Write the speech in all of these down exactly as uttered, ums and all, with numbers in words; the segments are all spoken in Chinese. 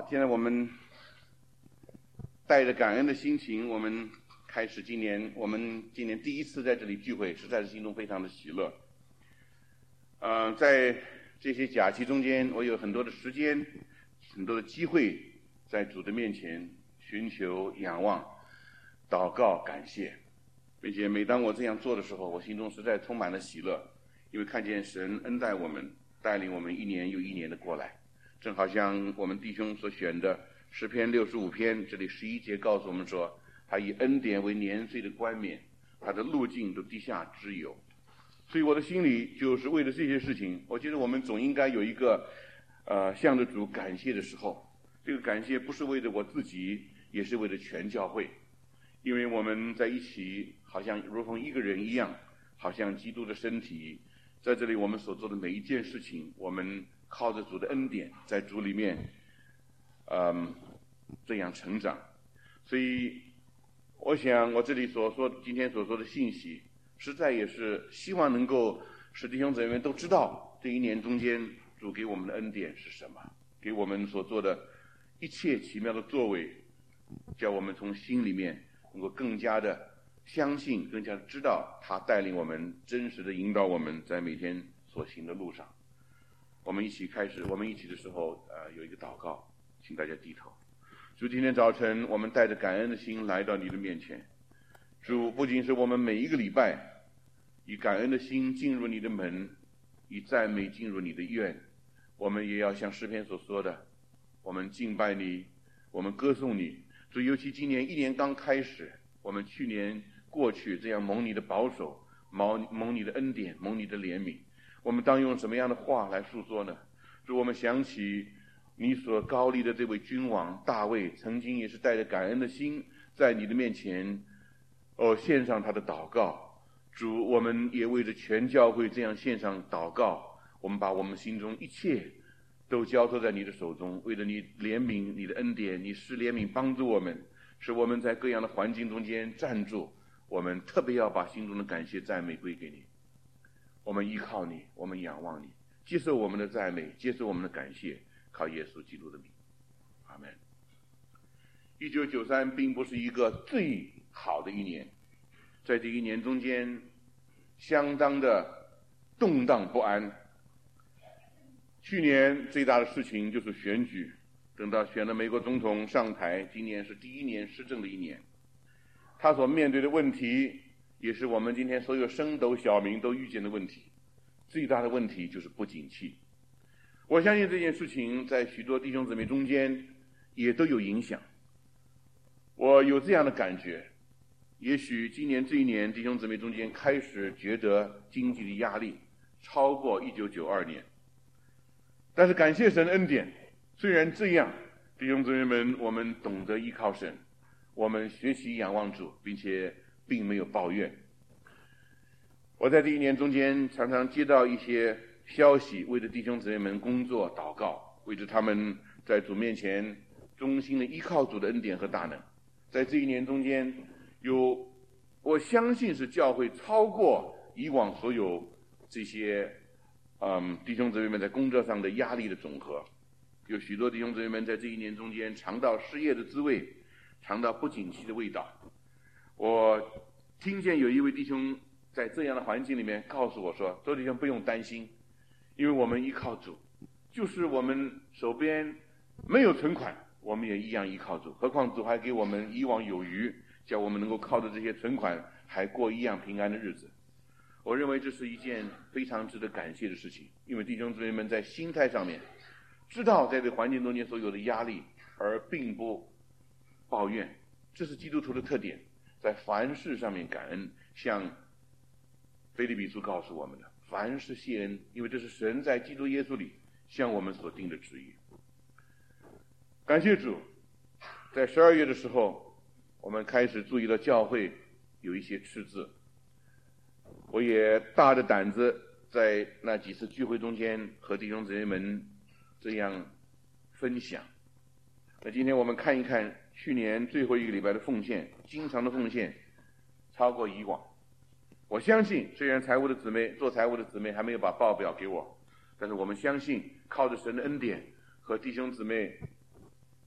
现在我们带着感恩的心情，我们开始今年我们今年第一次在这里聚会，实在是心中非常的喜乐。呃，在这些假期中间，我有很多的时间，很多的机会，在主的面前寻求、仰望、祷告、感谢，并且每当我这样做的时候，我心中实在充满了喜乐，因为看见神恩待我们，带领我们一年又一年的过来。正好像我们弟兄所选的诗篇六十五篇，这里十一节告诉我们说，他以恩典为年岁的冠冕，他的路径都地下之有。所以我的心里就是为了这些事情，我觉得我们总应该有一个呃向着主感谢的时候。这个感谢不是为了我自己，也是为了全教会，因为我们在一起好像如同一个人一样，好像基督的身体。在这里我们所做的每一件事情，我们靠着主的恩典，在主里面嗯这样成长。所以我想我这里所说今天所说的信息，实在也是希望能够使弟兄姊妹们都知道，这一年中间主给我们的恩典是什么，给我们所做的一切奇妙的作为，叫我们从心里面能够更加的相信，更加的知道他带领我们，真实的引导我们在每天所行的路上。我们一起开始，我们一起的时候呃，有一个祷告，请大家低头。主，今天早晨我们带着感恩的心来到你的面前。主，不仅是我们每一个礼拜以感恩的心进入你的门，以赞美进入你的院，我们也要像诗篇所说的，我们敬拜你，我们歌颂你。主，尤其今年一年刚开始，我们去年过去这样蒙你的保守，蒙蒙你的恩典，蒙你的怜悯，我们当用什么样的话来诉说呢？主，我们想起你所高立的这位君王大卫，曾经也是带着感恩的心在你的面前哦献上他的祷告。主，我们也为着全教会这样献上祷告，我们把我们心中一切都交托在你的手中，为了你怜悯，你的恩典，你施怜悯帮助我们，使我们在各样的环境中间站住。我们特别要把心中的感谢赞美归给你，我们依靠你，我们仰望你，接受我们的赞美，接受我们的感谢，靠耶稣基督的名，阿们。一九九三并不是一个最好的一年，在这一年中间相当的动荡不安。去年最大的事情就是选举，等到选了美国总统上台，今年是第一年施政的一年，他所面对的问题也是我们今天所有升斗小民都遇见的问题。最大的问题就是不景气。我相信这件事情在许多弟兄姊妹中间也都有影响。我有这样的感觉，也许今年这一年弟兄姊妹中间开始觉得经济的压力超过一九九二年，但是感谢神恩典，虽然这样，弟兄姊妹们，我们懂得依靠神，我们学习仰望主，并且并没有抱怨。我在这一年中间常常接到一些消息，为着弟兄姊妹们工作祷告，为着他们在主面前衷心的依靠主的恩典和大能。在这一年中间，有我相信是教会超过以往所有这些嗯弟兄姊妹们在工作上的压力的总和。有许多弟兄姊妹们在这一年中间尝到失业的滋味，尝到不景气的味道。我听见有一位弟兄在这样的环境里面告诉我说，周弟兄不用担心，因为我们依靠主，就是我们手边没有存款，我们也一样依靠主，何况主还给我们以往有余，叫我们能够靠着这些存款还过一样平安的日子。我认为这是一件非常值得感谢的事情，因为弟兄姊妹们在心态上面知道在这个环境中间所有的压力，而并不抱怨，这是基督徒的特点，在凡事上面感恩，像腓立比书告诉我们的，凡事谢恩，因为这是神在基督耶稣里向我们所定的旨意。感谢主，在十二月的时候，我们开始注意到教会有一些赤字，我也大着胆子在那几次聚会中间和弟兄姊妹们这样分享。那今天我们看一看去年最后一个礼拜的奉献，经常的奉献超过以往。我相信虽然财务的姊妹做财务的姊妹还没有把报表给我，但是我们相信靠着神的恩典和弟兄姊妹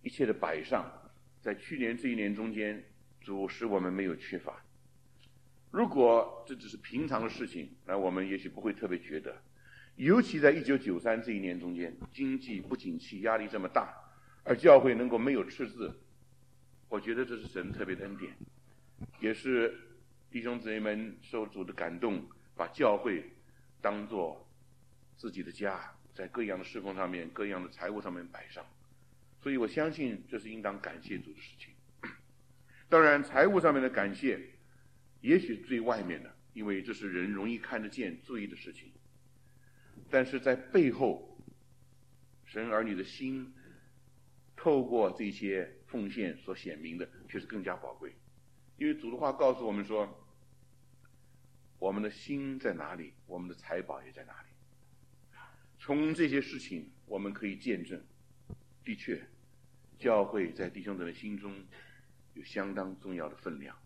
一切的摆上，在去年这一年中间，主使我们没有缺乏。如果这只是平常的事情，那我们也许不会特别觉得。尤其在一九九三这一年中间，经济不景气，压力这么大，而教会能够没有赤字，我觉得这是神特别的恩典，也是弟兄姊妹们受主的感动，把教会当作自己的家，在各样的侍奉上面、各样的财务上面摆上。所以我相信这是应当感谢主的事情。当然，财务上面的感谢也许最外面的，因为这是人容易看得见、注意的事情。但是在背后，神儿女的心透过这些奉献所显明的，却是更加宝贵。因为主的话告诉我们说，我们的心在哪里，我们的财宝也在哪里。从这些事情我们可以见证，的确教会在弟兄姊妹心中有相当重要的分量。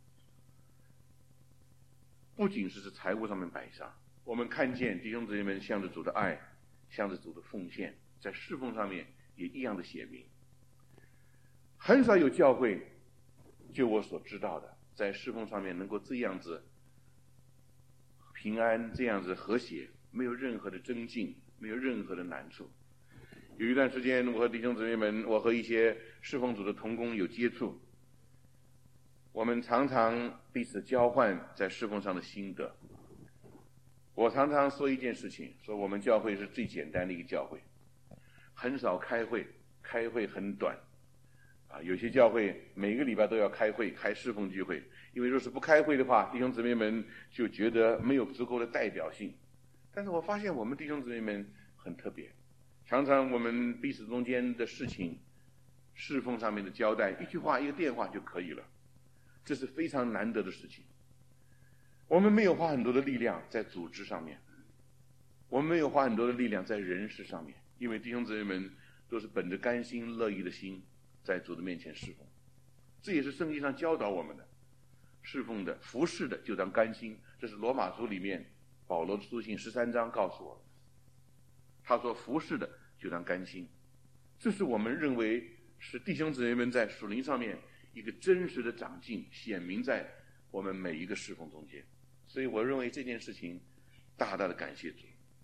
不仅是在财务上面摆上，我们看见弟兄姊妹们向着主的爱，向着主的奉献，在侍奉上面也一样的显明。很少有教会，就我所知道的，在侍奉上面能够这样子平安，这样子和谐，没有任何的争竞，没有任何的难处。有一段时间，我和弟兄姊妹们，我和一些侍奉主的同工有接触，我们常常彼此交换在侍奉上的心得。我常常说一件事情，说我们教会是最简单的一个教会，很少开会，开会很短啊，有些教会每个礼拜都要开会，开侍奉聚会，因为若是不开会的话，弟兄姊妹们就觉得没有足够的代表性。但是我发现我们弟兄姊妹们很特别，常常我们彼此中间的事情，侍奉上面的交代，一句话一个电话就可以了，这是非常难得的事情。我们没有花很多的力量在组织上面，我们没有花很多的力量在人事上面，因为弟兄姊妹们都是本着甘心乐意的心在主的面前侍奉。这也是圣经上教导我们的，侍奉的服侍的就当甘心，这是罗马书里面保罗的书信十三章告诉我们，他说服侍的就当甘心。这是我们认为是弟兄姊妹们在属灵上面一个真实的长进，显明在我们每一个侍奉中间。所以我认为这件事情大大的感谢主。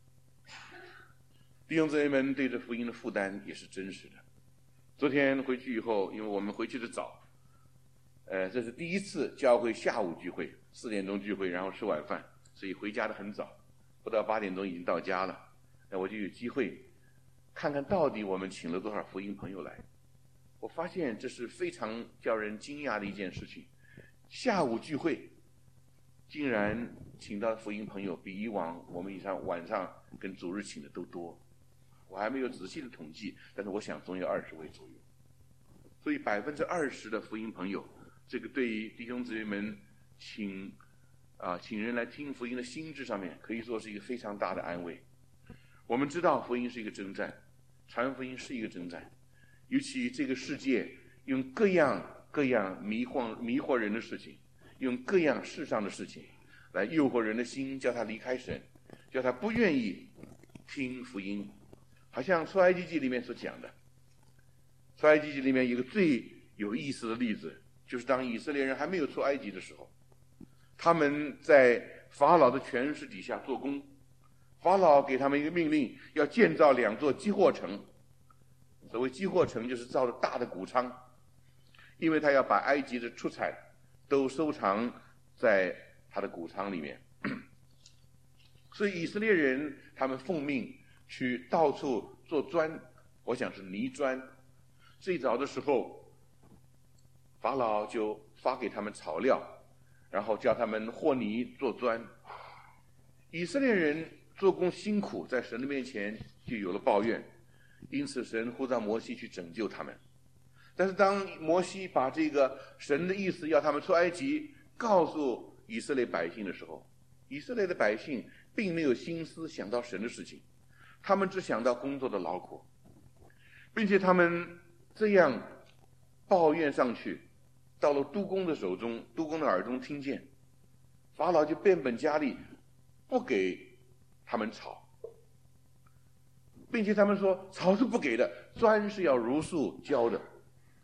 弟兄姊妹们对这福音的负担也是真实的。昨天回去以后，因为我们回去的早，呃，这是第一次教会下午聚会，四点钟聚会，然后吃晚饭，所以回家的很早，不到八点钟已经到家了。那我就有机会看看到底我们请了多少福音朋友来。我发现这是非常叫人惊讶的一件事情，下午聚会竟然请到的福音朋友比以往我们以上晚上跟主日请的都多。我还没有仔细的统计，但是我想总有二十位左右。所以百分之二十的福音朋友，这个对于弟兄姊妹们请啊请人来听福音的心智上面，可以说是一个非常大的安慰。我们知道福音是一个征战，传福音是一个征战，尤其这个世界用各样各样迷惑迷惑人的事情，用各样世上的事情来诱惑人的心，叫他离开神，叫他不愿意听福音。好像出埃及记里面所讲的，出埃及记里面有一个最有意思的例子，就是当以色列人还没有出埃及的时候，他们在法老的权势底下做工，法老给他们一个命令，要建造两座积货城。所谓积货城，就是造了大的谷仓，因为他要把埃及的出产都收藏在他的谷仓里面。所以以色列人他们奉命去到处做砖，我想是泥砖。最早的时候，法老就发给他们草料，然后叫他们和泥做砖。以色列人做工辛苦，在神的面前就有了抱怨，因此神呼召摩西去拯救他们。但是当摩西把这个神的意思要他们出埃及告诉以色列百姓的时候，以色列的百姓并没有心思想到神的事情，他们只想到工作的劳苦，并且他们这样抱怨上去，到了督工的手中，督工的耳中听见，法老就变本加厉，不给他们草，并且他们说草是不给的，砖是要如数交的。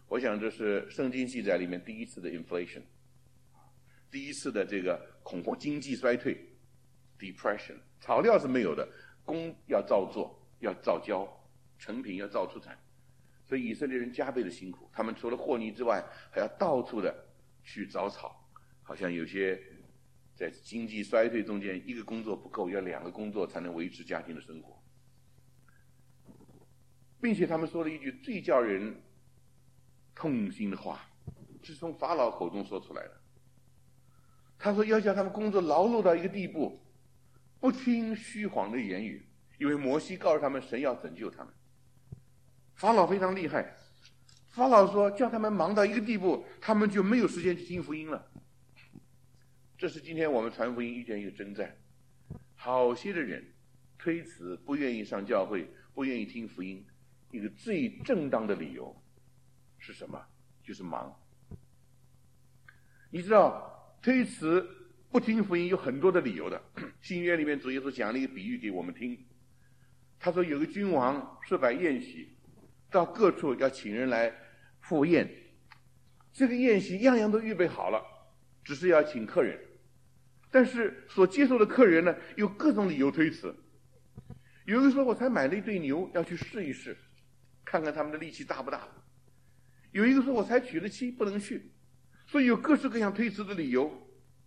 我想这是圣经记载里面第一次的 inflation， 第一次的这个恐慌、经济衰退 depression。草料是没有的，工要照做，要照交，成品要照出产，所以以色列人加倍的辛苦。他们除了和泥之外，还要到处的去找草，好像有些在经济衰退中间，一个工作不够，要两个工作才能维持家庭的生活。并且他们说了一句最叫人痛心的话，是从法老口中说出来的。他说要叫他们工作劳碌到一个地步，不听虚谎的言语，因为摩西告诉他们神要拯救他们。法老非常厉害，法老说叫他们忙到一个地步，他们就没有时间去听福音了。这是今天我们传福音遇见一个征战，好些的人推辞，不愿意上教会，不愿意听福音，一个最正当的理由是什么？就是忙。你知道推辞不听福音有很多的理由的。新约里面主耶稣讲了一个比喻给我们听，他说有个君王设摆宴席，到各处要请人来赴宴，这个宴席样样都预备好了，只是要请客人，但是所接受的客人呢，有各种理由推辞。有一个说我才买了一对牛，要去试一试，看看他们的力气大不大。有一个说我才娶了妻，不能去。所以有各式各样推辞的理由。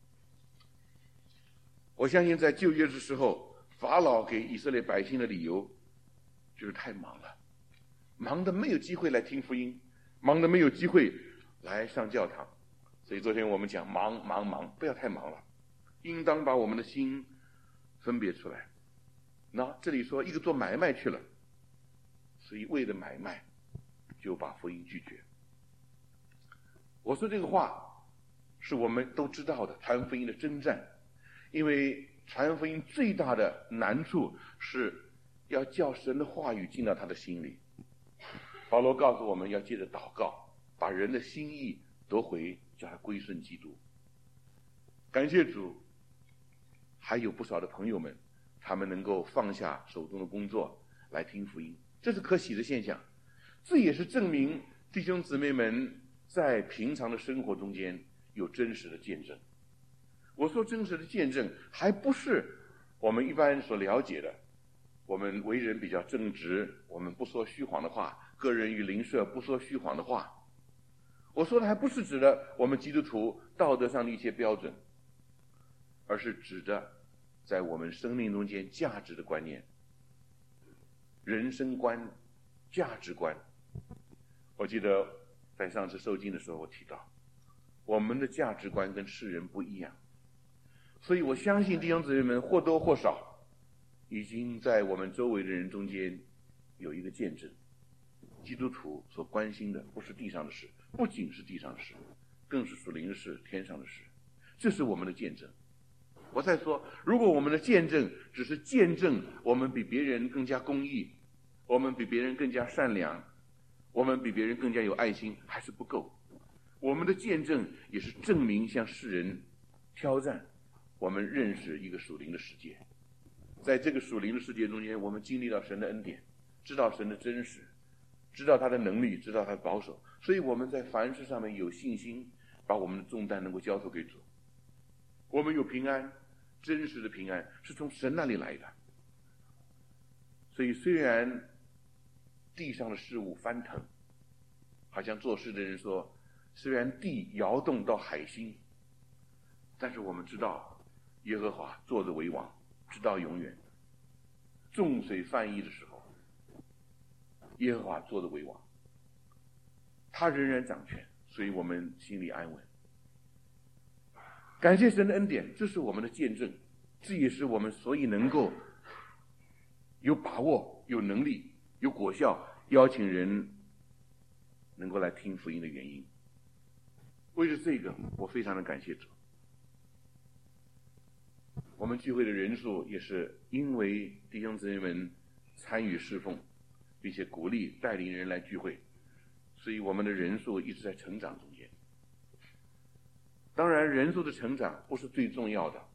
我相信在旧约的时候，法老给以色列百姓的理由就是太忙了，忙得没有机会来听福音，忙得没有机会来上教堂。所以昨天我们讲忙忙忙，不要太忙了，应当把我们的心分别出来。那这里说一个做买卖去了，所以为了买卖就把福音拒绝。我说这个话是我们都知道的，传福音的征战。因为传福音最大的难处是要叫神的话语进到他的心里。保罗告诉我们要借着祷告把人的心意夺回，叫他归顺基督。感谢主，还有不少的朋友们，他们能够放下手中的工作来听福音，这是可喜的现象。这也是证明弟兄姊妹们在平常的生活中间有真实的见证。我说真实的见证，还不是我们一般所了解的，我们为人比较正直，我们不说虚谎的话，个人与邻舍不说虚谎的话。我说的还不是指的我们基督徒道德上的一些标准，而是指的在我们生命中间价值的观念、人生观、价值观。我记得在上次受经的时候我提到，我们的价值观跟世人不一样。所以我相信弟兄姊妹们或多或少已经在我们周围的人中间有一个见证，基督徒所关心的不是地上的事，不仅是地上的事，更是属灵的事，天上的事，这是我们的见证。我再说，如果我们的见证只是见证我们比别人更加公义，我们比别人更加善良，我们比别人更加有爱心，还是不够。我们的见证也是证明向世人挑战我们认识一个属灵的世界。在这个属灵的世界中间，我们经历到神的恩典，知道神的真实，知道他的能力，知道他的保守，所以我们在凡事上面有信心，把我们的重担能够交托给主。我们有平安，真实的平安是从神那里来的。所以虽然地上的事物翻腾，好像做事的人说，虽然地摇动到海心，但是我们知道耶和华坐着为王，直到永远。众水泛溢的时候，耶和华坐着为王，他仍然掌权，所以我们心里安稳。感谢神的恩典，这是我们的见证，这也是我们所以能够有把握、有能力、有果效，邀请人能够来听福音的原因。为了这个，我非常的感谢主。我们聚会的人数也是因为弟兄姊妹们参与侍奉，并且鼓励带领人来聚会，所以我们的人数一直在成长中间。当然人数的成长不是最重要的，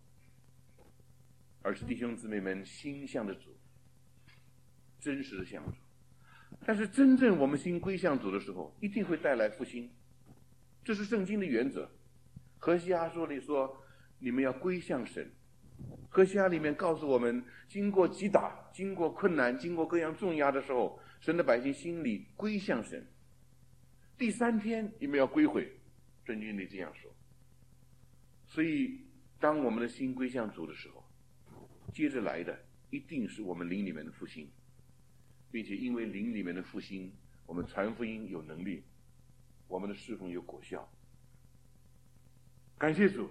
而是弟兄姊妹们心向着主，真实的向主。 但是真正我们心归向主的时候，一定会带来复兴，这是圣经的原则。何西阿书里说，你们要归向神。何西阿里面告诉我们，经过击打，经过困难，经过各样重压的时候，神的百姓心里归向神。第三天你们要归回，圣经里这样说。所以当我们的心归向主的时候，接着来的一定是我们灵里面的复兴，并且因为灵里面的复兴，我们传福音有能力，我们的侍奉有果效。感谢主，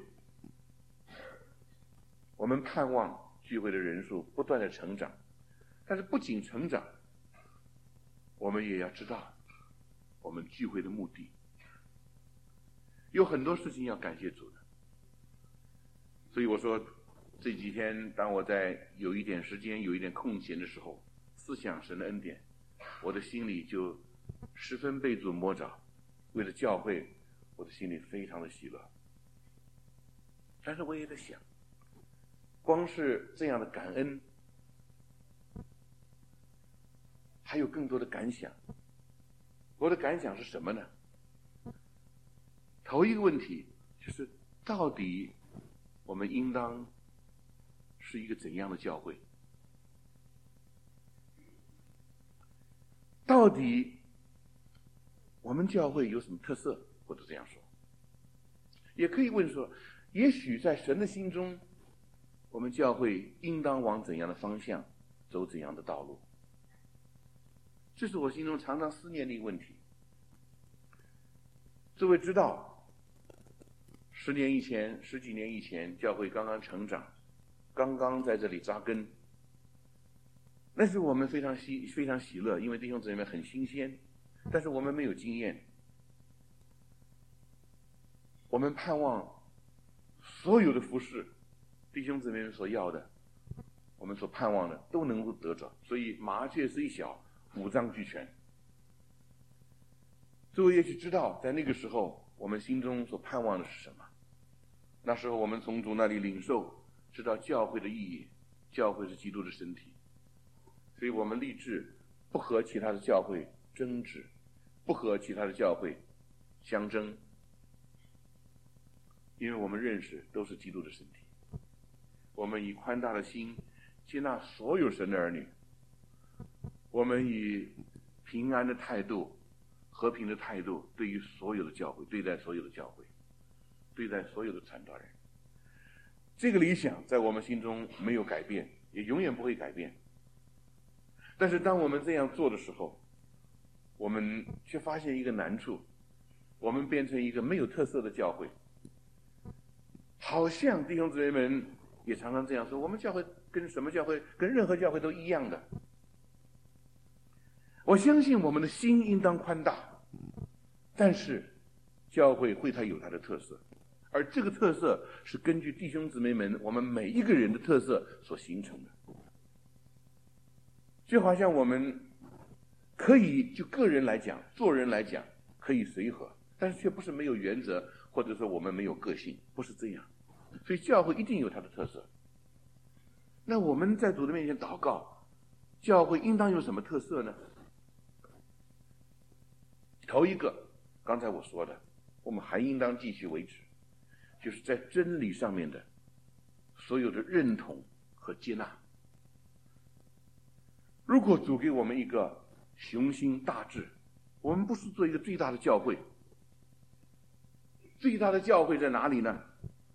我们盼望聚会的人数不断的成长，但是不仅成长，我们也要知道我们聚会的目的。有很多事情要感谢主的，所以我说这几天当我在有一点时间有一点空闲的时候，思想神的恩典，我的心里就十分被主摸着，为了教会，我的心里非常的喜乐。但是我也在想，光是这样的感恩，还有更多的感想。我的感想是什么呢？头一个问题就是到底我们应当是一个怎样的教会？到底我们教会有什么特色？或者这样说，也可以问说，也许在神的心中，我们教会应当往怎样的方向走，怎样的道路？这是我心中常常思念的一个问题。诸位知道，十年以前、十几年以前，教会刚刚成长，刚刚在这里扎根，那是我们非常喜非常喜乐，因为弟兄姊妹很新鲜，但是我们没有经验。我们盼望所有的服事，弟兄姊妹们所要的，我们所盼望的都能够得着，所以麻雀虽小，五脏俱全。诸位也许知道，在那个时候我们心中所盼望的是什么？那时候我们从主那里领受，知道教会的意义，教会是基督的身体，所以我们立志不和其他的教会争执，不和其他的教会相争，因为我们认识都是基督的身体。我们以宽大的心接纳所有神的儿女，我们以平安的态度、和平的态度对于所有的教会，对待所有的教会，对待所有的传道人。这个理想在我们心中没有改变，也永远不会改变。但是当我们这样做的时候，我们却发现一个难处，我们变成一个没有特色的教会。好像弟兄姊妹们也常常这样说，我们教会跟什么教会，跟任何教会都一样的。我相信我们的心应当宽大，但是教会会它有它的特色，而这个特色是根据弟兄姊妹们我们每一个人的特色所形成的。就好像我们可以就个人来讲，做人来讲可以随和，但是却不是没有原则，或者说我们没有个性，不是这样。所以教会一定有它的特色。那我们在主的面前祷告，教会应当有什么特色呢？头一个，刚才我说的，我们还应当继续维持，就是在真理上面的所有的认同和接纳。如果主给我们一个雄心大志，我们不是做一个最大的教会。最大的教会在哪里呢？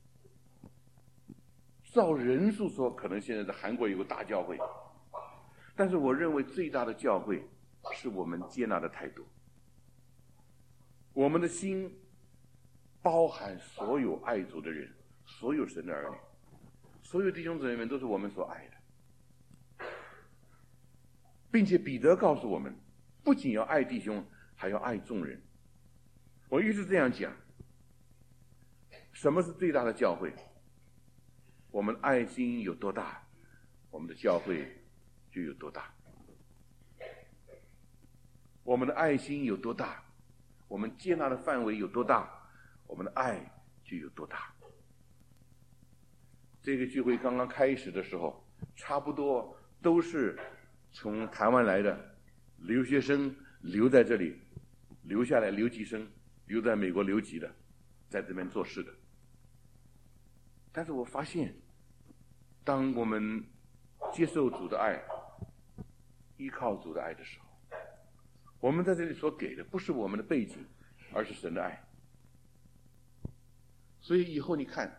照人数说，可能现在在韩国有个大教会，但是我认为最大的教会是我们接纳的态度。我们的心包含所有爱主的人，所有神的儿女，所有弟兄姊妹们都是我们所爱的。并且彼得告诉我们，不仅要爱弟兄，还要爱众人。我一直这样讲，什么是最大的教会？我们爱心有多大，我们的教会就有多大。我们的爱心有多大，我们接纳的范围有多大，我们的爱就有多大。这个聚会刚刚开始的时候，差不多都是从台湾来的留学生留在这里，留下来留级生留在美国留级的，在这边做事的。但是我发现，当我们接受主的爱，依靠主的爱的时候，我们在这里所给的不是我们的背景，而是神的爱。所以以后你看，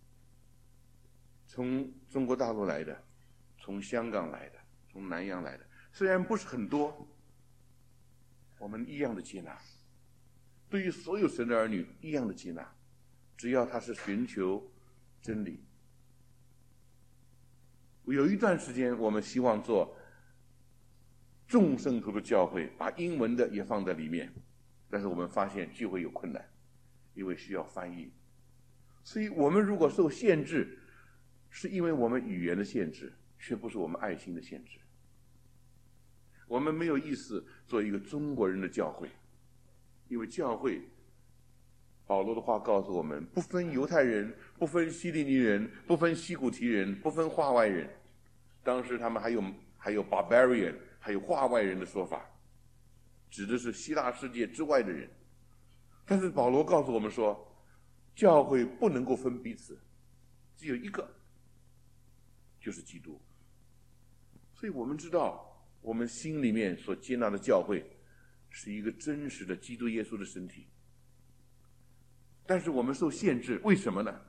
从中国大陆来的，从香港来的，从南洋来的，虽然不是很多，我们一样的接纳，对于所有神的儿女一样的接纳，只要他是寻求真理。有一段时间我们希望做众圣徒的教会，把英文的也放在里面，但是我们发现聚会有困难，因为需要翻译。所以我们如果受限制，是因为我们语言的限制，却不是我们爱心的限制。我们没有意思做一个中国人的教会，因为教会，保罗的话告诉我们，不分犹太人，不分希利尼人，不分西古提人，不分化外人。当时他们还有还有 barbarian， 还有化外人的说法，指的是希腊世界之外的人。但是保罗告诉我们说，教会不能够分彼此，只有一个，就是基督。所以我们知道，我们心里面所接纳的教会是一个真实的基督耶稣的身体。但是我们受限制，为什么呢？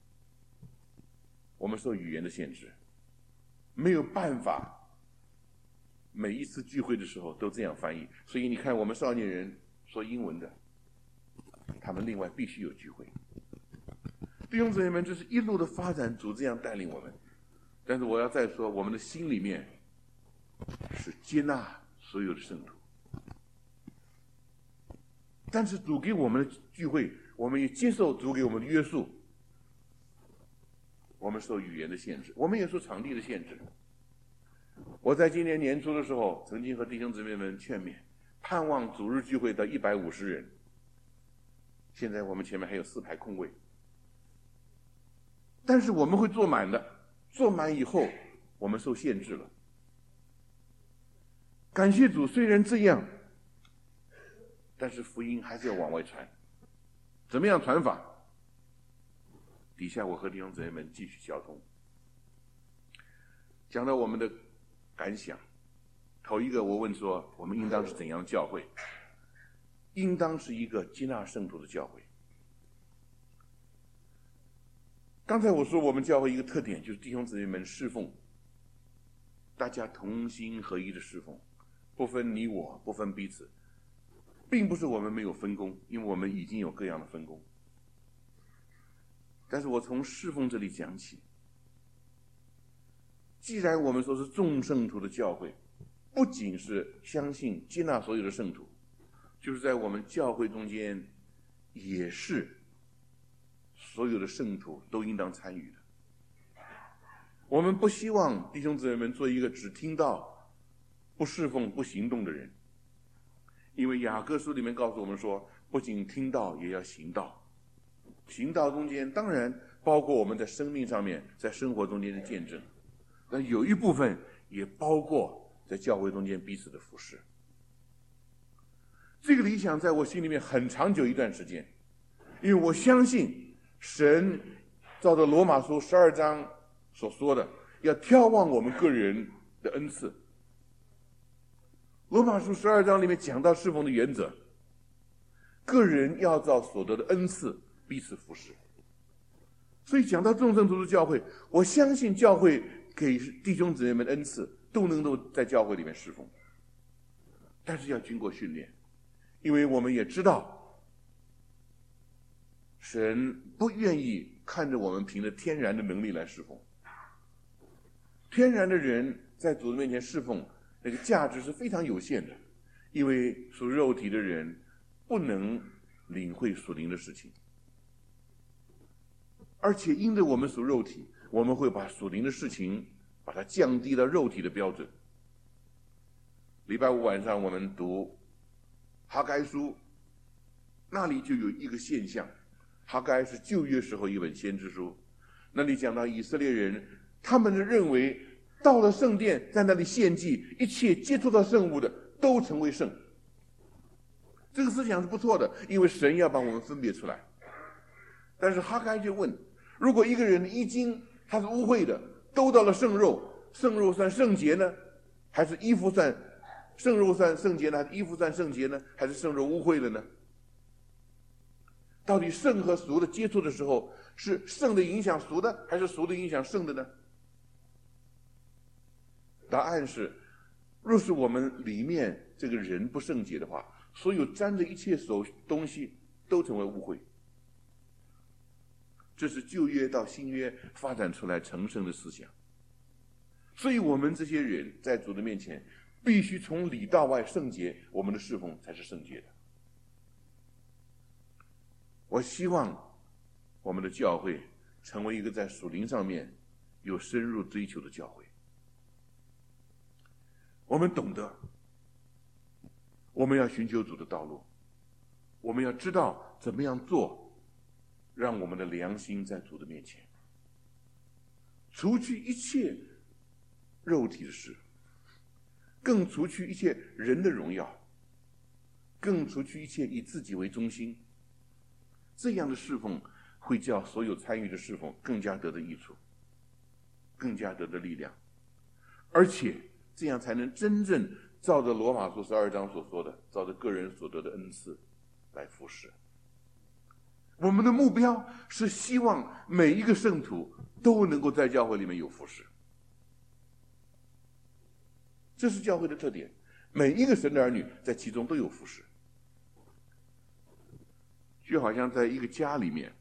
我们受语言的限制，没有办法每一次聚会的时候都这样翻译。所以你看，我们少年人说英文的，他们另外必须有聚会。弟兄姊妹们，这是一路的发展，主这样带领我们。但是我要再说，我们的心里面是接纳所有的圣徒，但是主给我们的聚会，我们也接受主给我们的约束。我们受语言的限制，我们也受场地的限制。我在今年年初的时候，曾经和弟兄姊妹们劝勉，盼望主日聚会到一百五十人。现在我们前面还有四排空位，但是我们会坐满的。坐满以后，我们受限制了。感谢主，虽然这样，但是福音还是要往外传。怎么样传法？底下我和弟兄姊妹们继续交通。讲到我们的感想，头一个我问说，我们应当是怎样的教会？应当是一个接纳圣徒的教会。刚才我说我们教会一个特点就是弟兄姊妹们侍奉，大家同心合一的侍奉，不分你我，不分彼此，并不是我们没有分工，因为我们已经有各样的分工。但是我从侍奉这里讲起，既然我们说是众圣徒的教会，不仅是相信接纳所有的圣徒，就是在我们教会中间也是所有的圣徒都应当参与的。我们不希望弟兄姊妹们做一个只听到不侍奉不行动的人，因为雅各书里面告诉我们说，不仅听到也要行道。行道中间当然包括我们在生命上面在生活中间的见证，但有一部分也包括在教会中间彼此的服侍。这个理想在我心里面很长久一段时间，因为我相信神照着罗马书十二章所说的，要眺望我们个人的恩赐。罗马书十二章里面讲到侍奉的原则，个人要照所得的恩赐彼此服侍。所以讲到众圣徒的教会，我相信教会给弟兄姊妹们的恩赐都能够在教会里面侍奉，但是要经过训练，因为我们也知道神不愿意看着我们凭着天然的能力来侍奉。天然的人在主的面前侍奉，那个价值是非常有限的，因为属肉体的人不能领会属灵的事情，而且因着我们属肉体，我们会把属灵的事情把它降低到肉体的标准。礼拜五晚上我们读哈该书，那里就有一个现象，哈该是旧约时候一本先知书，那里讲到以色列人，他们认为到了圣殿，在那里献祭，一切接触到圣物的都成为圣。这个思想是不错的，因为神要把我们分别出来。但是哈该就问，如果一个人的衣襟他是污秽的，都到了圣肉，圣肉算圣洁呢，还是衣服算圣肉算圣洁呢，还是衣服算圣洁呢，还是圣肉污秽了呢？到底圣和俗的接触的时候，是圣的影响俗的，还是俗的影响圣的呢？答案是，若是我们里面这个人不圣洁的话，所有沾着一切手东西都成为污秽。这是旧约到新约发展出来成圣的思想。所以我们这些人在主的面前，必须从里到外圣洁，我们的侍奉才是圣洁的。我希望我们的教会成为一个在属灵上面有深入追求的教会。我们懂得，我们要寻求主的道路，我们要知道怎么样做，让我们的良心在主的面前，除去一切肉体的事，更除去一切人的荣耀，更除去一切以自己为中心。这样的侍奉会叫所有参与的侍奉更加得的益处，更加得的力量，而且这样才能真正照着罗马书十二章所说的，照着个人所得的恩赐来服侍。我们的目标是希望每一个圣徒都能够在教会里面有服侍，这是教会的特点，每一个神的儿女在其中都有服侍。就好像在一个家里面，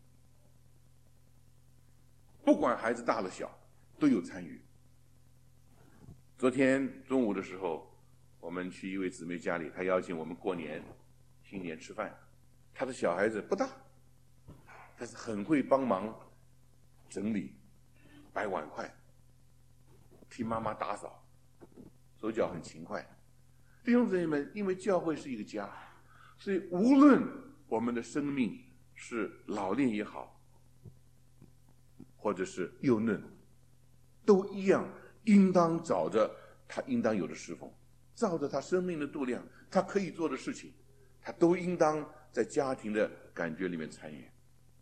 不管孩子大了小，都有参与。昨天中午的时候，我们去一位姊妹家里，她邀请我们过年新年吃饭。她的小孩子不大，但是很会帮忙整理摆碗筷，替妈妈打扫，手脚很勤快。弟兄姊妹们，因为教会是一个家，所以无论我们的生命是老练也好，或者是幼嫩，都一样应当找着他应当有的侍奉，照着他生命的度量，他可以做的事情，他都应当在家庭的感觉里面参与。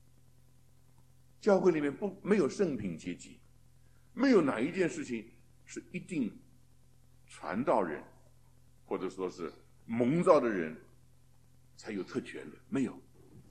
教会里面不没有圣品阶级，没有哪一件事情是一定传道人或者说是蒙召的人才有特权的，没有。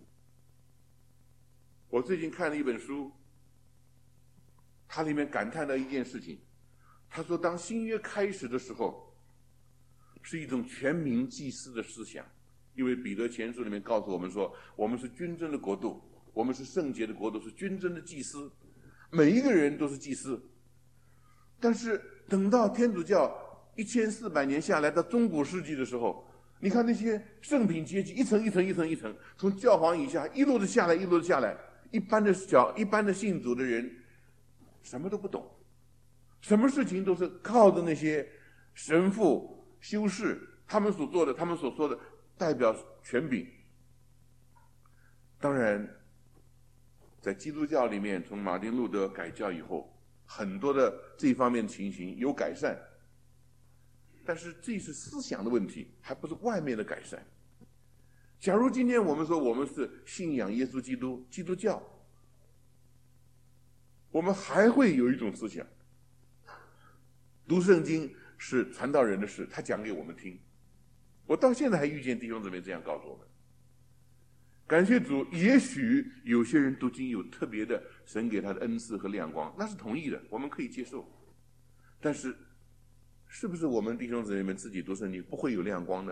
我最近看了一本书，它里面感叹到一件事情，他说当新约开始的时候，是一种全民祭司的思想，因为彼得前书里面告诉我们说，我们是君尊的国度，我们是圣洁的国度，是君尊的祭司，每一个人都是祭司。但是等到天主教一千四百年下来到中古世纪的时候，你看那些圣品阶级一层一层一层一层，从教皇以下一路的下来，一路的下来，一般的小一般的信主的人什么都不懂，什么事情都是靠着那些神父修士他们所做的他们所说的代表权柄。当然在基督教里面，从马丁路德改教以后，很多的这方面情形有改善，但是这是思想的问题，还不是外面的改善。假如今天我们说我们是信仰耶稣基督基督教，我们还会有一种思想，读圣经是传道人的事，他讲给我们听。我到现在还遇见弟兄姊妹这样告诉我们。感谢主，也许有些人读经有特别的神给他的恩赐和亮光，那是同意的，我们可以接受。但是是不是我们弟兄姊妹们自己读圣经不会有亮光呢？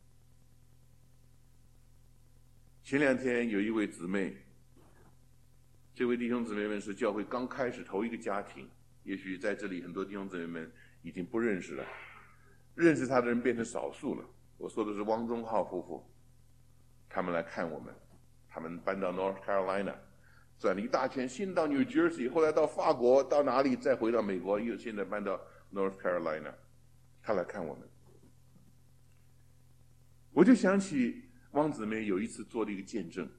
前两天有一位姊妹，这位弟兄姊妹们是教会刚开始头一个家庭，也许在这里很多弟兄姊妹们已经不认识了，认识他的人变成少数了。我说的是汪宗浩夫妇，他们来看我们，他们搬到 North Carolina， 转了一大圈，先到 New Jersey， 后来到法国，到哪里，再回到美国，又现在搬到 North Carolina， 他来看我们。我就想起汪姊妹有一次做了一个见证，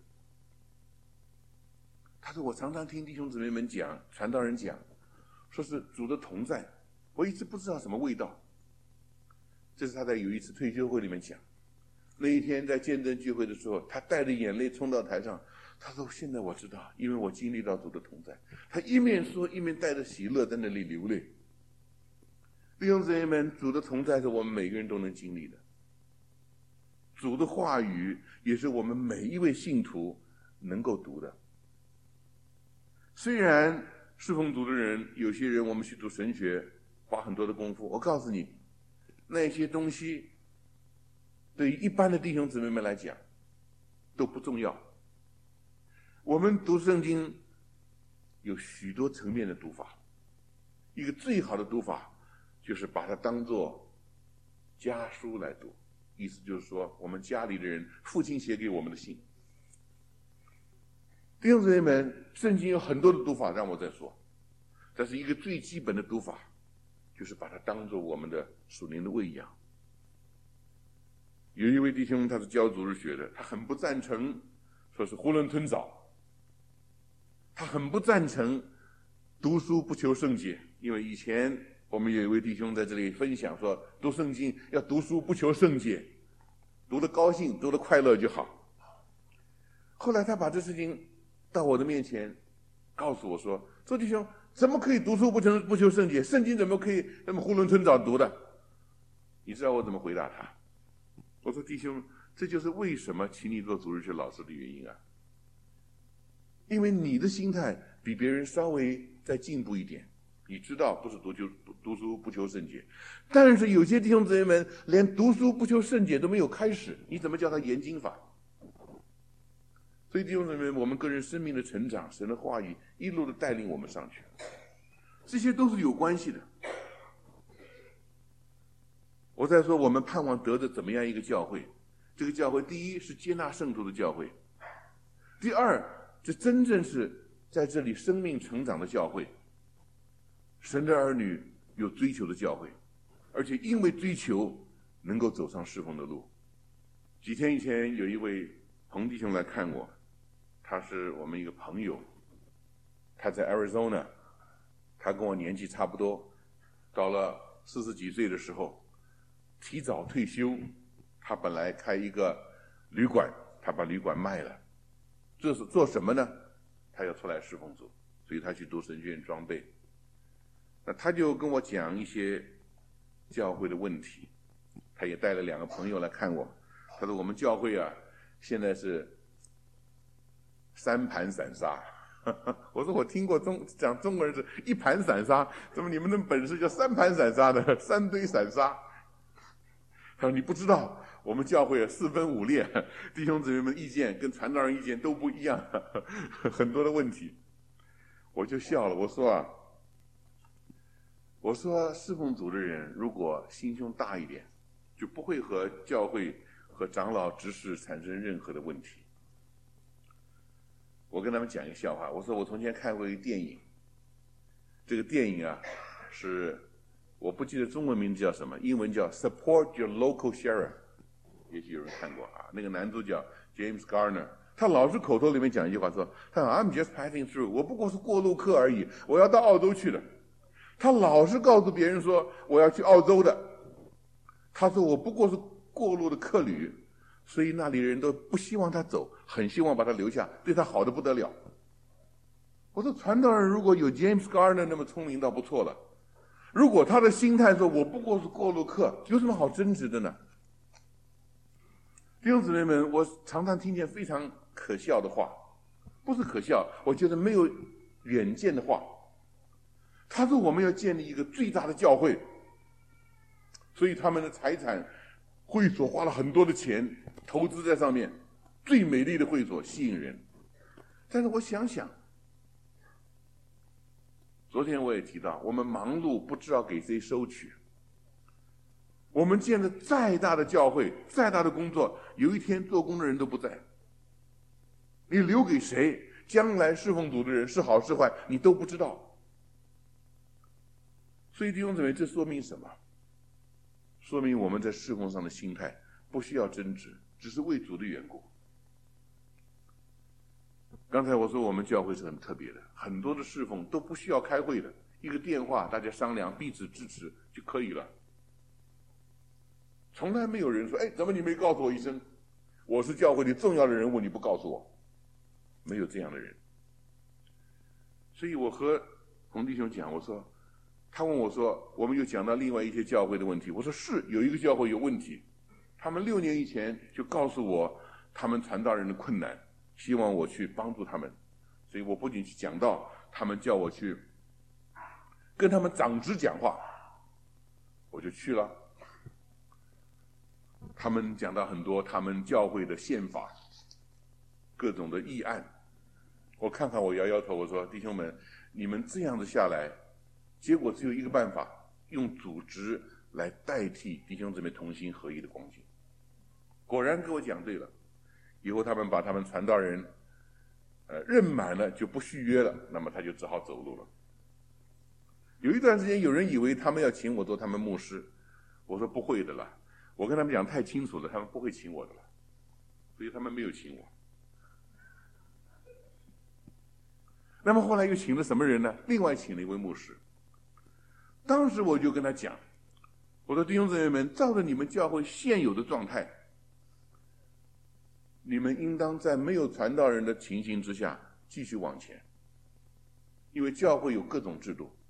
他说我常常听弟兄姊妹们讲，传道人讲，说是主的同在，我一直不知道什么味道。 这是他在有一次退休会里面讲。那一天在见证聚会的时候，他带着眼泪冲到台上，他说：“现在我知道，因为我经历到主的同在。”他一面说，一面带着喜乐在那里流泪。弟兄姊妹们，主的同在是我们每个人都能经历的。主的话语也是我们每一位信徒能够读的。虽然侍奉主的人，有些人我们去读神学，花很多的功夫，我告诉你，那些东西对于一般的弟兄姊妹们来讲都不重要。我们读圣经有许多层面的读法，一个最好的读法就是把它当作家书来读，意思就是说我们家里的人，父亲写给我们的信。弟兄姊妹们，圣经有很多的读法，让我再说，但是一个最基本的读法就是把它当作我们的属灵的喂养。有一位弟兄他是教主日学的，他很不赞成说是囫囵吞枣，他很不赞成读书不求甚解，因为以前我们有一位弟兄在这里分享说，读圣经要读书不求甚解，读得高兴读得快乐就好。后来他把这事情到我的面前告诉我说，周弟兄怎么可以读书不求不求甚解，圣经怎么可以那么囫囵吞枣读的？你知道我怎么回答他？我说弟兄，这就是为什么请你做主日学老师的原因啊，因为你的心态比别人稍微再进步一点，你知道不是读求读书不求甚解，但是有些弟兄姊妹们连读书不求甚解都没有开始，你怎么叫他研经法？所以弟兄姊妹，我们个人生命的成长，神的话语一路的带领我们上去，这些都是有关系的。我在说我们盼望得着怎么样一个教会，这个教会第一是接纳圣徒的教会，第二这真正是在这里生命成长的教会，神的儿女有追求的教会，而且因为追求能够走上侍奉的路。几天以前有一位彭弟兄来看我，他是我们一个朋友，他在 Arizona， 他跟我年纪差不多，到了四十几岁的时候提早退休，他本来开一个旅馆，他把旅馆卖了，这是做什么呢？他要出来侍奉主，所以他去读神学院装备。那他就跟我讲一些教会的问题，他也带了两个朋友来看我，他说我们教会啊现在是三盘散沙。我说我听过中讲中国人是一盘散沙，怎么你们的本事叫三盘散沙的，三堆散沙？他说你不知道，我们教会四分五裂，弟兄姊妹们意见跟传道人意见都不一样，很多的问题。我就笑了，我说啊，我说侍奉主的人如果心胸大一点，就不会和教会和长老执事产生任何的问题。我跟他们讲一个笑话，我说我从前看过一个电影，这个电影啊是我不记得中文名字叫什么，英文叫 Support Your Local Sheriff， 也许有人看过啊。那个男主角 James Garner， 他老是口头里面讲一句话说，他说 I'm just passing through， 我不过是过路客而已，我要到澳洲去的。他老是告诉别人说我要去澳洲的，他说我不过是过路的客旅，所以那里人都不希望他走，很希望把他留下，对他好的不得了。我说传道人如果有 James Garner 那么聪明倒不错了，如果他的心态说我不过是过路客，有什么好争执的呢？弟兄姊妹们，我常常听见非常可笑的话，不是可笑，我觉得没有远见的话。他说我们要建立一个最大的教会，所以他们的财产会所花了很多的钱投资在上面，最美丽的会所吸引人。但是我想想，昨天我也提到，我们忙碌不知道给谁收取。我们建的再大的教会，再大的工作，有一天做工的人都不在，你留给谁？将来侍奉主的人是好是坏，你都不知道。所以弟兄姊妹，这说明什么？说明我们在侍奉上的心态不需要争执，只是为主的缘故。刚才我说我们教会是很特别的，很多的侍奉都不需要开会的，一个电话大家商量，彼此支持就可以了。 从来没有人说，哎，怎么你没告诉我一声？我是教会里重要的人物，你不告诉我，没有这样的人。所以我和洪弟兄讲，我说，他问我说，我们又讲到另外一些教会的问题。我说是，有一个教会有问题，他们六年以前就告诉我他们传道人的困难，希望我去帮助他们。所以我不仅去讲道，他们叫我去跟他们长职讲话，我就去了。他们讲到很多他们教会的宪法，各种的议案，我看看，我摇摇头，我说弟兄们，你们这样子下来，结果只有一个办法，用组织来代替弟兄姊妹同心合一的光景。果然给我讲对了，以后他们把他们传道人呃任满了就不续约了，那么他就只好走路了。有一段时间有人以为他们要请我做他们牧师，我说不会的了，我跟他们讲太清楚了，他们不会请我的了，所以他们没有请我。那么后来又请了什么人呢？另外请了一位牧师。当时我就跟他讲，我说弟兄姊妹们，照着你们教会现有的状态，你们应当在没有传道人的情形之下继续往前，因为教会有各种制度。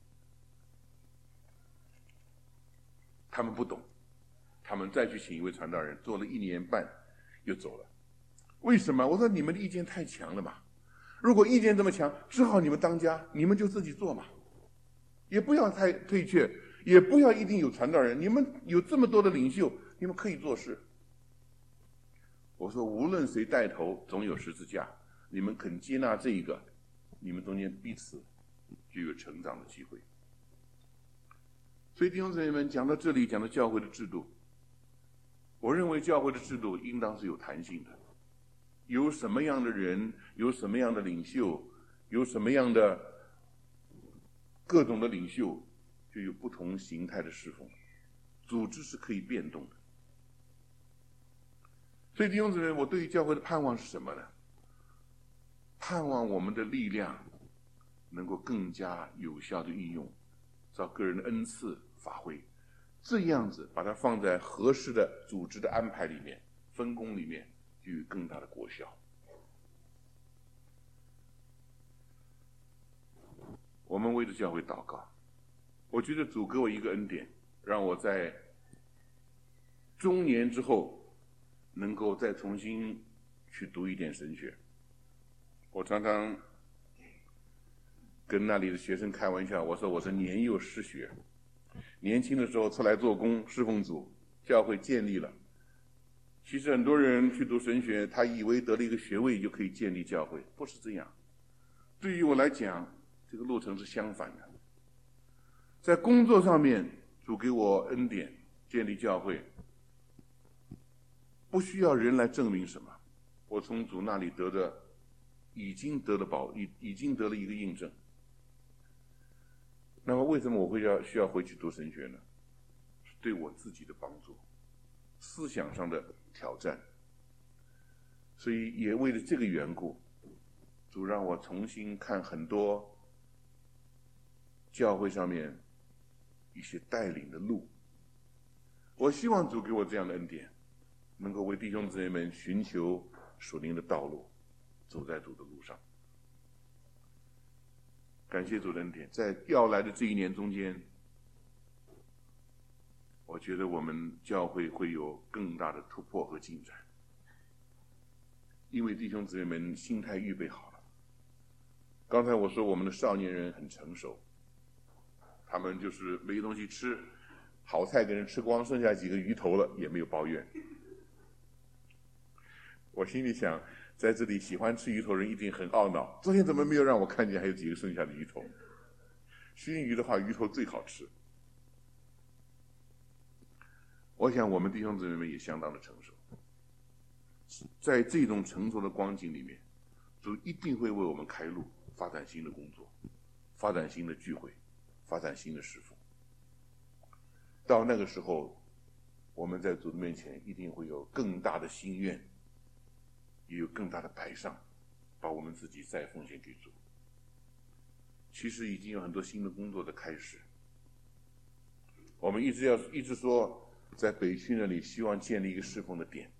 他们不懂，他们再去请一位传道人，做了一年半又走了。为什么？我说你们的意见太强了嘛，如果意见这么强，只好你们当家，你们就自己做嘛，也不要太退却，也不要一定有传道人，你们有这么多的领袖，你们可以做事。我说无论谁带头，总有十字架，你们肯接纳这一个，你们中间彼此就有成长的机会。所以弟兄姊妹们，讲到这里，讲到教会的制度，我认为教会的制度应当是有弹性的，有什么样的人，有什么样的领袖，有什么样的各种的领袖，就有不同形态的侍奉，组织是可以变动的。所以弟兄姊妹，我对于教会的盼望是什么呢？盼望我们的力量能够更加有效的运用，照个人的恩赐发挥，这样子把它放在合适的组织的安排里面，分工里面，就有更大的果效。我们为着教会祷告，我觉得主给我一个恩典，让我在中年之后能够再重新去读一点神学。我常常跟那里的学生开玩笑，我说我是年幼失学，年轻的时候出来做工，侍奉主，教会建立了。其实很多人去读神学，他以为得了一个学位就可以建立教会，不是这样。对于我来讲，这个路程是相反的。在工作上面，主给我恩典，建立教会，不需要人来证明什么，我从主那里得的，已经得了保，已已经得了一个印证。那么为什么我会要需要回去读神学呢？是对我自己的帮助，思想上的挑战。所以也为了这个缘故，主让我重新看很多教会上面一些带领的路。我希望主给我这样的恩典，能够为弟兄姊妹们寻求属灵的道路，走在主的路上。感谢主的恩典，在要来的这一年中间，我觉得我们教会会有更大的突破和进展，因为弟兄姊妹们心态预备好了。刚才我说我们的少年人很成熟，他们就是没东西吃，好菜给人吃光，剩下几个鱼头了也没有抱怨。我心里想，在这里喜欢吃鱼头人一定很懊恼，昨天怎么没有让我看见还有几个剩下的鱼头？熏鱼的话，鱼头最好吃。我想我们弟兄姊妹们也相当的成熟，在这种成熟的光景里面，主一定会为我们开路，发展新的工作，发展新的聚会，发展新的侍奉。到那个时候，我们在主的面前一定会有更大的心愿，也有更大的摆上，把我们自己再奉献给主。其实已经有很多新的工作的开始。我们一直要一直说在北区那里希望建立一个侍奉的点。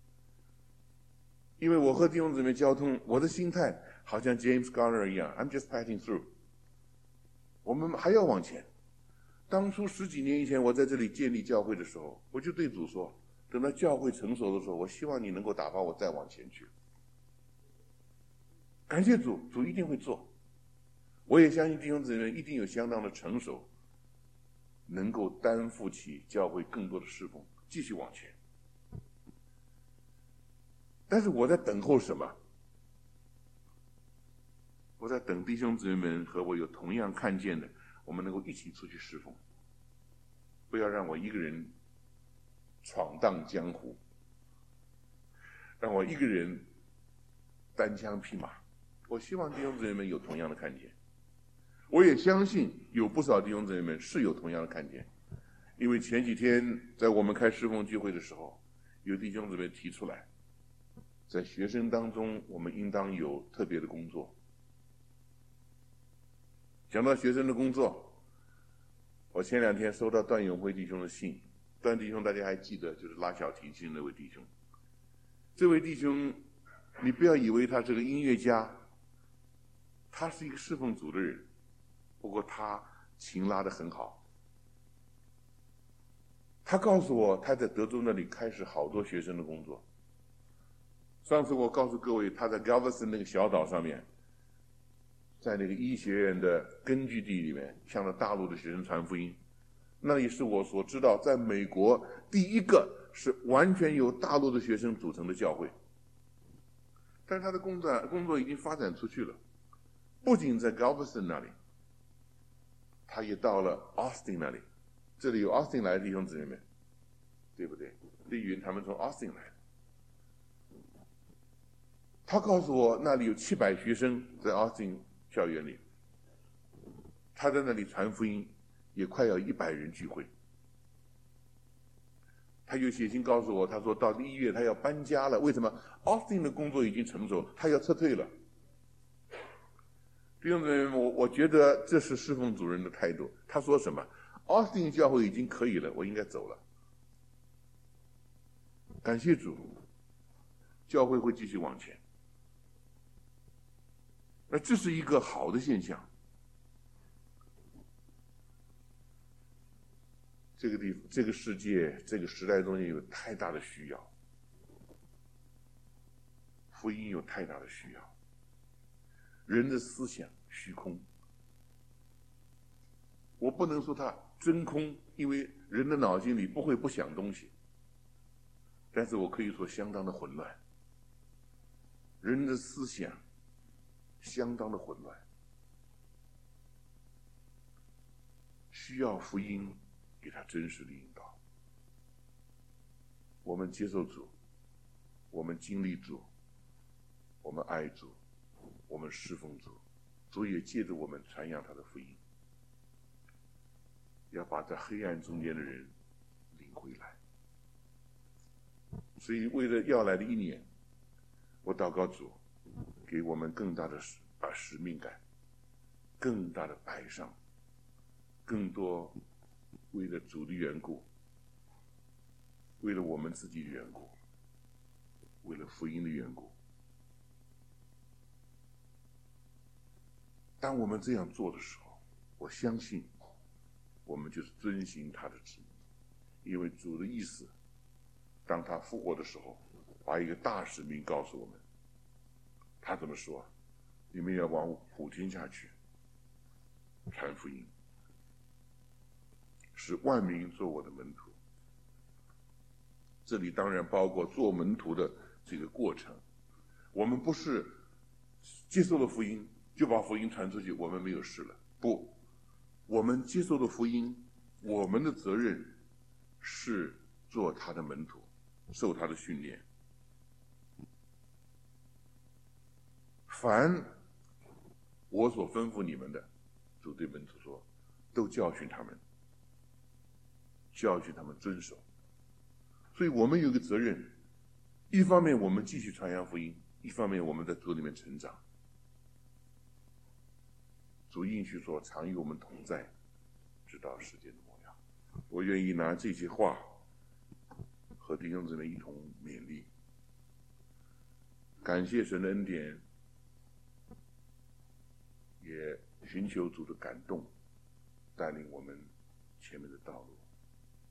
因为我和弟兄姊妹交通，我的心态好像 James Garner 一样 ，I'm just passing through。我们还要往前。当初十几年以前，我在这里建立教会的时候，我就对主说：等到教会成熟的时候，我希望你能够打发我再往前去。感谢主，主一定会做。我也相信弟兄姊妹一定有相当的成熟，能够担负起教会更多的侍奉，继续往前。但是我在等候什么？我在等弟兄姊妹们和我有同样看见的，我们能够一起出去侍奉，不要让我一个人闯荡江湖，让我一个人单枪匹马。我希望弟兄姊妹们有同样的看见，我也相信有不少弟兄姊妹们是有同样的看见，因为前几天在我们开侍奉聚会的时候，有弟兄姊妹提出来，在学生当中我们应当有特别的工作。讲到学生的工作，我前两天收到段永辉弟兄的信。段弟兄大家还记得，就是拉小提琴那位弟兄。这位弟兄，你不要以为他是个音乐家，他是一个侍奉主的人，不过他琴拉得很好。他告诉我，他在德州那里开始好多学生的工作。上次我告诉各位，他在 Galveston 那个小岛上面，在那个医学院的根据地里面，向着大陆的学生传福音。那里是我所知道在美国第一个是完全由大陆的学生组成的教会。但是他的工作工作已经发展出去了，不仅在 Galveston 那里，他也到了 Austin 那里。这里有 Austin 来的弟兄姊妹们，对不对？丽云他们从 Austin 来的。他告诉我，那里有七百学生在 Austin 校园里，他在那里传福音，也快要一百人聚会。他又写信告诉我，他说到一月他要搬家了。为什么 ？Austin 的工作已经成熟，他要撤退了。弟兄姊妹，我我觉得这是侍奉主任的态度。他说什么 ？Austin 教会已经可以了，我应该走了。感谢主，教会会继续往前。那这是一个好的现象。这个地方、这个世界、这个时代中间有太大的需要，福音有太大的需要。人的思想虚空，我不能说它真空，因为人的脑筋里不会不想东西，但是我可以说相当的混乱。人的思想相当的混乱，需要福音给他真实的引导。我们接受主，我们经历主，我们爱主，我们侍奉主，主也借着我们传扬他的福音，要把在黑暗中间的人领回来。所以为了要来的一年，我祷告主给我们更大的使把使命感，更大的摆上，更多为了主的缘故，为了我们自己的缘故，为了福音的缘故。当我们这样做的时候，我相信我们就是遵行他的旨意。因为主的意思，当他复活的时候，把一个大使命告诉我们。他怎么说？你们要往普天下去，传福音，使万民做我的门徒。这里当然包括做门徒的这个过程。我们不是接受了福音就把福音传出去，我们没有事了。不，我们接受了福音，我们的责任是做他的门徒，受他的训练。凡我所吩咐你们的，主对门徒说，都教训他们，教训他们遵守。所以我们有个责任，一方面我们继续传扬福音，一方面我们在主里面成长。主应许说，常与我们同在，直到世界的末了。我愿意拿这些话和弟兄姊妹一同勉励。感谢神的恩典，也寻求主的感动，带领我们前面的道路。